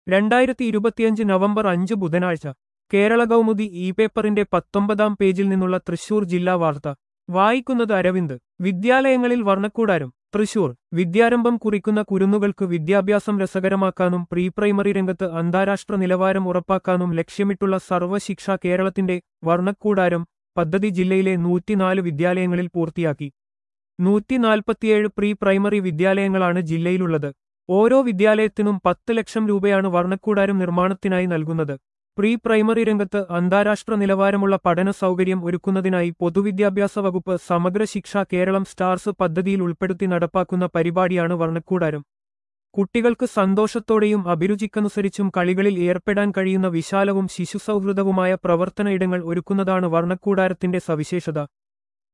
2025 November 5 ബുധനാഴ്ച Kerala Kaumudi E പേപ്പറിന്റെ 19-ാം പേജിൽ നിന്നുള്ള തൃശൂർ ജില്ലാ വാർത്ത വായിക്കുന്നത് അരവിന്ദ്. വിദ്യാലയങ്ങളിൽ വർണ്ണക്കൂടാരം. തൃശൂർ. വിദ്യാരംഭം കുറിക്കുന്ന കുരുന്നുകൾക്ക് വിദ്യാഭ്യാസം രസകരമാക്കാനും പ്രീ പ്രൈമറി രംഗത്ത് അന്താരാഷ്ട്ര നിലവാരം ഉറപ്പാക്കാനും ലക്ഷ്യമിട്ടുള്ള സർവശിക്ഷ കേരളത്തിന്റെ വർണ്ണക്കൂടാരം പദ്ധതി ജില്ലയിലെ 104 വിദ്യാലയങ്ങളിൽ പൂർത്തിയാക്കി. 147 പ്രീ പ്രൈമറി വിദ്യാലയങ്ങളാണ് ജില്ലയിലുള്ളത്. ഓരോ വിദ്യാലയത്തിനും 10 ലക്ഷം രൂപയാണ് വർണ്ണക്കൂടാരം നിർമ്മാണത്തിനായി നൽകുന്നത്. പ്രീ പ്രൈമറി രംഗത്ത് അന്താരാഷ്ട്ര നിലവാരമുള്ള പഠന സൗകര്യം ഒരുക്കുന്നതിനായി പൊതുവിദ്യാഭ്യാസ വകുപ്പ് സമഗ്ര ശിക്ഷ കേരളം സ്റ്റാർസ് പദ്ധതിയിൽ ഉൾപ്പെടുത്തി നടപ്പാക്കുന്ന പരിപാടിയാണ് വർണ്ണക്കൂടാരം. കുട്ടികൾക്ക് സന്തോഷത്തോടെയും അഭിരുചിക്കനുസരിച്ചും കളികളിൽ ഏർപ്പെടാൻ കഴിയുന്ന വിശാലവും ശിശുസൗഹൃദവുമായ പ്രവർത്തന ഇടങ്ങൾ ഒരുക്കുന്നതാണ് വർണ്ണക്കൂടാരത്തിന്റെ സവിശേഷത.